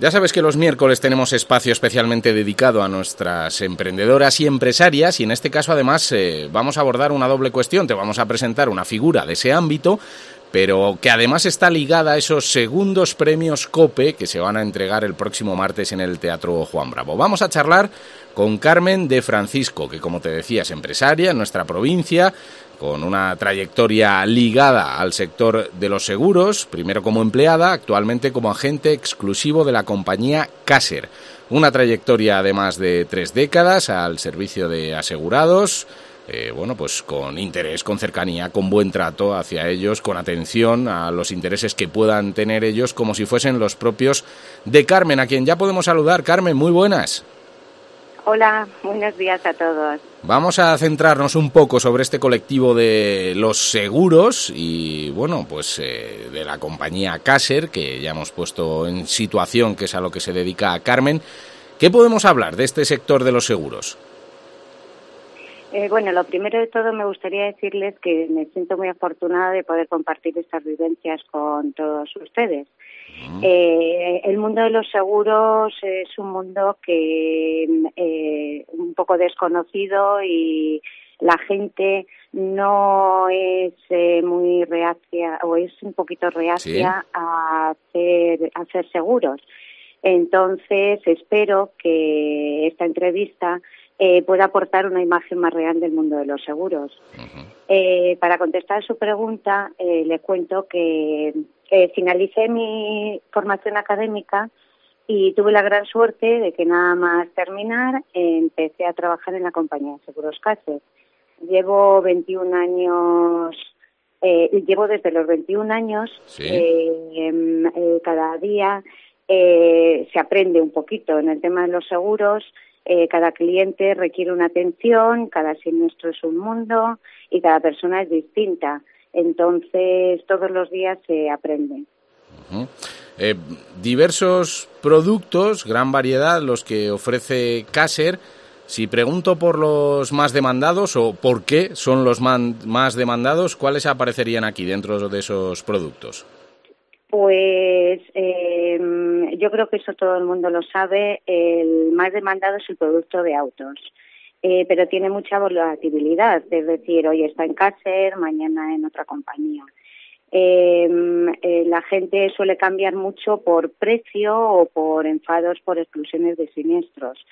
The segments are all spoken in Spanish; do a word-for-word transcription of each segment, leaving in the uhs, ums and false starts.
Ya sabes que los miércoles tenemos espacio especialmente dedicado a nuestras emprendedoras y empresarias y en este caso además eh, vamos a abordar una doble cuestión. Te vamos a presentar una figura de ese ámbito, pero que además está ligada a esos segundos premios COPE que se van a entregar el próximo martes en el Teatro Juan Bravo. Vamos a charlar con Carmen de Francisco, que como te decía es empresaria en nuestra provincia, con una trayectoria ligada al sector de los seguros, primero como empleada, actualmente como agente exclusivo de la compañía Caser. Una trayectoria además de tres décadas al servicio de asegurados, eh, bueno, pues con interés, con cercanía, con buen trato hacia ellos, con atención a los intereses que puedan tener ellos, como si fuesen los propios de Carmen, a quien ya podemos saludar. Carmen, muy buenas. Hola, buenos días a todos. Vamos a centrarnos un poco sobre este colectivo de los seguros y, bueno, pues eh, de la compañía Caser, que ya hemos puesto en situación, que es a lo que se dedica a Carmen. ¿Qué podemos hablar de este sector de los seguros? Eh, bueno, lo primero de todo me gustaría decirles que me siento muy afortunada de poder compartir estas vivencias con todos ustedes. Eh, el mundo de los seguros es un mundo que eh, un poco desconocido y la gente no es eh, muy reacia o es un poquito reacia ¿Sí? a hacer a hacer seguros. Entonces espero que esta entrevista eh, pueda aportar una imagen más real del mundo de los seguros. Uh-huh. Eh, para contestar a su pregunta, eh, le cuento que Eh, finalicé mi formación académica y tuve la gran suerte de que nada más terminar eh, empecé a trabajar en la compañía de seguros Caser. Llevo veintiún años, eh, llevo desde los veintiún años, ¿Sí? eh, eh, cada día eh, se aprende un poquito en el tema de los seguros. Eh, cada cliente requiere una atención, cada siniestro es un mundo y cada persona es distinta. Entonces, todos los días se aprende. Uh-huh. Eh, diversos productos, gran variedad, los que ofrece Caser. Si pregunto por los más demandados o por qué son los man, más demandados, ¿cuáles aparecerían aquí dentro de esos productos? Pues eh, yo creo que eso todo el mundo lo sabe. El más demandado es el producto de autos. Eh, pero tiene mucha volatilidad, es decir, hoy está en Caser, mañana en otra compañía. Eh, eh, la gente suele cambiar mucho por precio o por enfados por exclusiones de siniestros.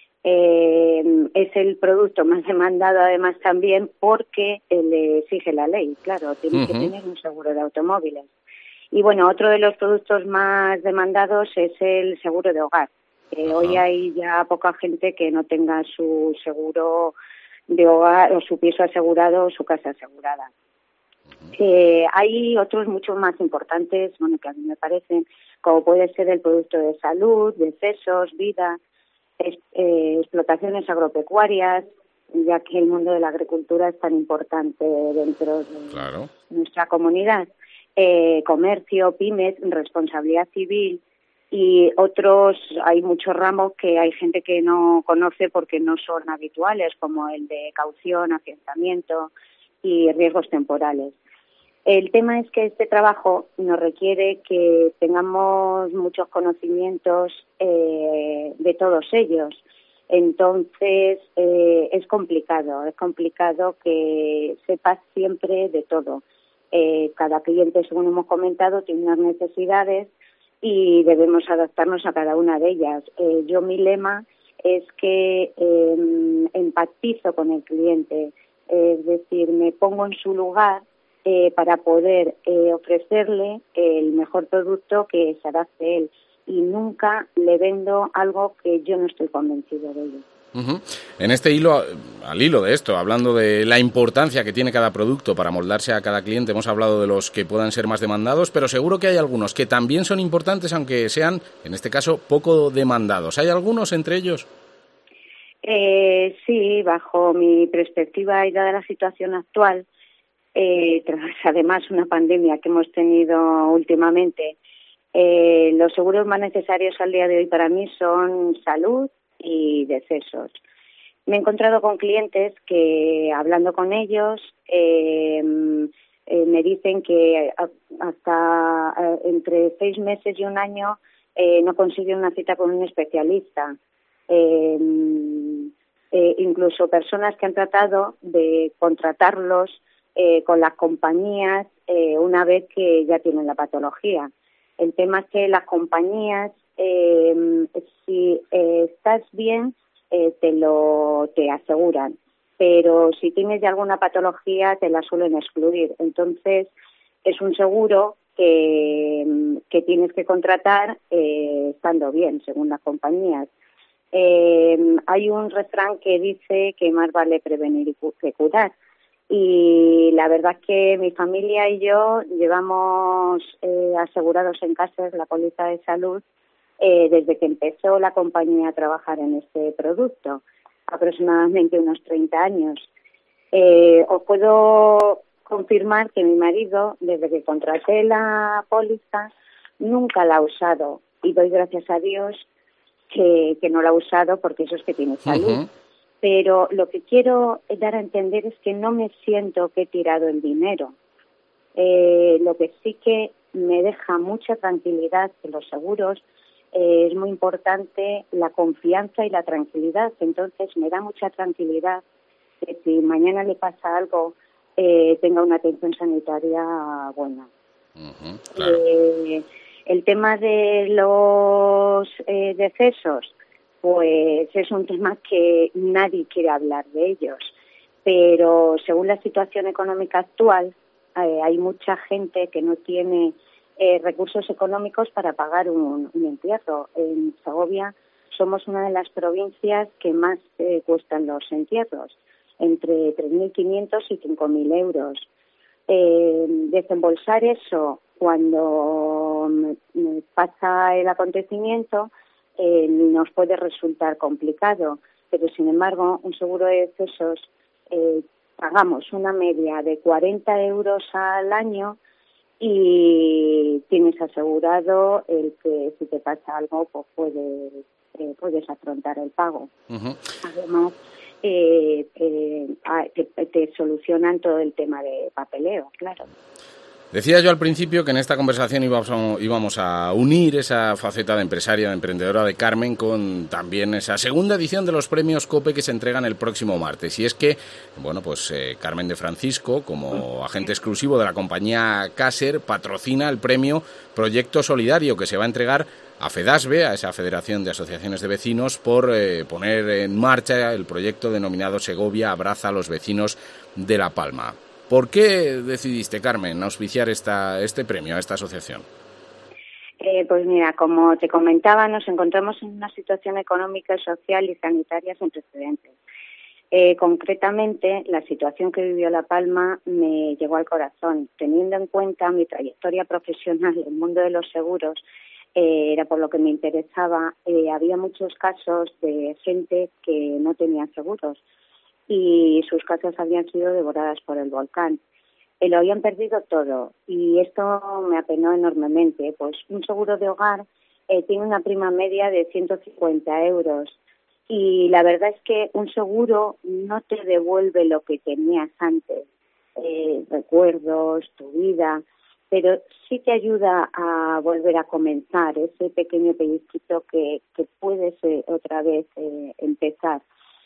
Eh, es el producto más demandado además también porque eh, le exige la ley, claro, tiene uh-huh. que tener un seguro de automóviles. Y bueno, otro de los productos más demandados es el seguro de hogar. Eh, hoy hay ya poca gente que no tenga su seguro de hogar o su piso asegurado o su casa asegurada. Uh-huh. Eh, hay otros mucho más importantes, bueno, que a mí me parecen, como puede ser el producto de salud, decesos, vida, es, eh, explotaciones agropecuarias, ya que el mundo de la agricultura es tan importante dentro de claro. nuestra comunidad. Eh, comercio, pymes, responsabilidad civil. Y otros, hay muchos ramos que hay gente que no conoce porque no son habituales, como el de caución, afianzamiento y riesgos temporales. El tema es que este trabajo nos requiere que tengamos muchos conocimientos eh, de todos ellos. Entonces, eh, es complicado, es complicado que sepas siempre de todo. Eh, cada cliente, según hemos comentado, tiene unas necesidades y debemos adaptarnos a cada una de ellas. Eh, yo mi lema es que eh, empatizo con el cliente, eh, es decir, me pongo en su lugar eh, para poder eh, ofrecerle el mejor producto que se adapte a él y nunca le vendo algo que yo no estoy convencido de ello. Uh-huh. En este hilo, al hilo de esto, hablando de la importancia que tiene cada producto para moldarse a cada cliente, hemos hablado de los que puedan ser más demandados, pero seguro que hay algunos que también son importantes, aunque sean, en este caso, poco demandados. ¿Hay algunos entre ellos? Eh, sí, bajo mi perspectiva y dada la situación actual, eh, tras además una pandemia que hemos tenido últimamente, eh, los seguros más necesarios al día de hoy para mí son salud y decesos. Me he encontrado con clientes que, hablando con ellos, eh, eh, me dicen que hasta eh, entre seis meses y un año eh, no consiguen una cita con un especialista. Eh, eh, incluso personas que han tratado de contratarlos eh, con las compañías eh, una vez que ya tienen la patología. El tema es que las compañías, eh, si eh, estás bien, eh, te lo te aseguran, pero si tienes ya alguna patología te la suelen excluir. Entonces es un seguro que, que tienes que contratar eh, estando bien, según las compañías. Eh, hay un refrán que dice que más vale prevenir que curar. Y la verdad es que mi familia y yo llevamos eh, asegurados en casa la póliza de salud eh, desde que empezó la compañía a trabajar en este producto, aproximadamente unos treinta años. Eh, os puedo confirmar que mi marido, desde que contraté la póliza, nunca la ha usado y doy gracias a Dios que, que no la ha usado porque eso es que tiene salud. Uh-huh. Pero lo que quiero dar a entender es que no me siento que he tirado el dinero. Eh, lo que sí que me deja mucha tranquilidad que los seguros eh, es muy importante la confianza y la tranquilidad. Entonces me da mucha tranquilidad que si mañana le pasa algo eh, tenga una atención sanitaria buena. Uh-huh, claro. Eh, el tema de los eh, decesos, pues es un tema que nadie quiere hablar de ellos, pero según la situación económica actual, eh, hay mucha gente que no tiene eh, recursos económicos para pagar un, un entierro. En Segovia somos una de las provincias que más eh, cuestan los entierros, entre tres mil quinientos y cinco mil euros. Eh, desembolsar eso cuando pasa el acontecimiento Eh, nos puede resultar complicado, pero sin embargo un seguro de decesos eh, pagamos una media de cuarenta euros al año y tienes asegurado el que si te pasa algo pues puedes, eh, puedes afrontar el pago. Uh-huh. Además eh, eh, te, te solucionan todo el tema de papeleo, claro. Decía yo al principio que en esta conversación íbamos a, íbamos a unir esa faceta de empresaria, de emprendedora de Carmen con también esa segunda edición de los premios COPE que se entregan el próximo martes. Y es que, bueno, pues eh, Carmen de Francisco, como agente exclusivo de la compañía Caser, patrocina el premio Proyecto Solidario que se va a entregar a FEDASBE, a esa Federación de Asociaciones de Vecinos, por eh, poner en marcha el proyecto denominado Segovia Abraza a los Vecinos de La Palma. ¿Por qué decidiste, Carmen, auspiciar esta, este premio a esta asociación? Eh, pues mira, como te comentaba, nos encontramos en una situación económica, social y sanitaria sin precedentes. Eh, concretamente, la situación que vivió La Palma me llegó al corazón. Teniendo en cuenta mi trayectoria profesional en el mundo de los seguros, eh, era por lo que me interesaba. Eh, había muchos casos de gente que no tenía seguros y sus casas habían sido devoradas por el volcán. Eh, lo habían perdido todo y esto me apenó enormemente. Pues un seguro de hogar eh, tiene una prima media de ciento cincuenta euros y la verdad es que un seguro no te devuelve lo que tenías antes, eh, recuerdos, tu vida, pero sí te ayuda a volver a comenzar, ese pequeño pellizquito que, que puedes eh, otra vez eh, empezar.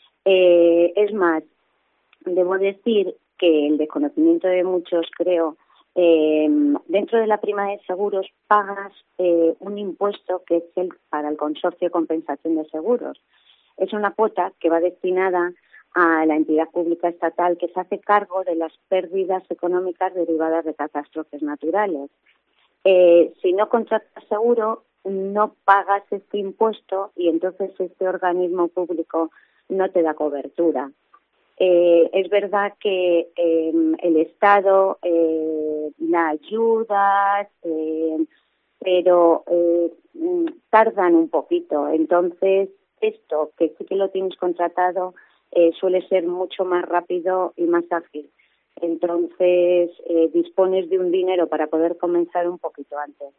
Eh, es más, debo decir que el desconocimiento de muchos, creo, eh, dentro de la prima de seguros pagas eh, un impuesto que es el para el Consorcio de Compensación de Seguros. Es una cuota que va destinada a la entidad pública estatal que se hace cargo de las pérdidas económicas derivadas de catástrofes naturales. Eh, si no contratas seguro, no pagas este impuesto y entonces este organismo público no te da cobertura. Eh, es verdad que eh, el Estado eh, da ayudas, eh, pero eh, tardan un poquito. Entonces, esto, que sí que lo tienes contratado, eh, suele ser mucho más rápido y más ágil. Entonces, eh, dispones de un dinero para poder comenzar un poquito antes.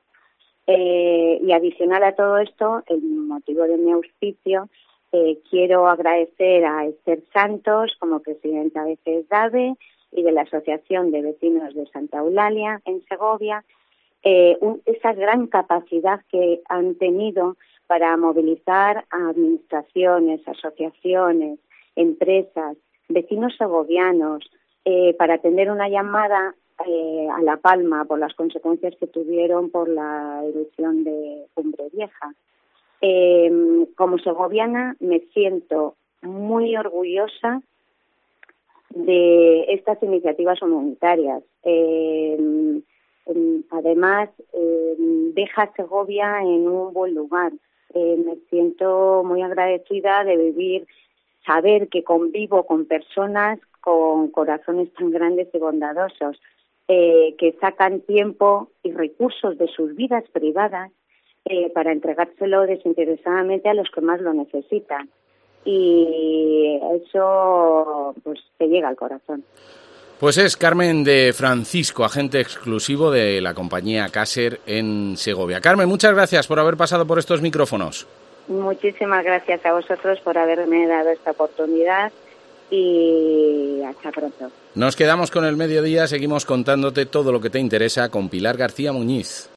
Eh, y adicional a todo esto, el motivo de mi auspicio, Eh, quiero agradecer a Esther Santos como presidenta de FEDASBE y de la Asociación de Vecinos de Santa Eulalia en Segovia eh, un, esa gran capacidad que han tenido para movilizar a administraciones, asociaciones, empresas, vecinos segovianos, eh, para atender una llamada eh, a La Palma por las consecuencias que tuvieron por la erupción de Cumbre Vieja. Eh, como segoviana me siento muy orgullosa de estas iniciativas humanitarias. Eh, además, eh, deja a Segovia en un buen lugar. Eh, me siento muy agradecida de vivir, saber que convivo con personas con corazones tan grandes y bondadosos, eh, que sacan tiempo y recursos de sus vidas privadas eh, para entregárselo desinteresadamente a los que más lo necesitan. Y eso pues te llega al corazón. Pues es Carmen de Francisco, agente exclusivo de la compañía Caser en Segovia. Carmen, muchas gracias por haber pasado por estos micrófonos. Muchísimas gracias a vosotros por haberme dado esta oportunidad y hasta pronto. Nos quedamos con el mediodía, seguimos contándote todo lo que te interesa con Pilar García Muñiz.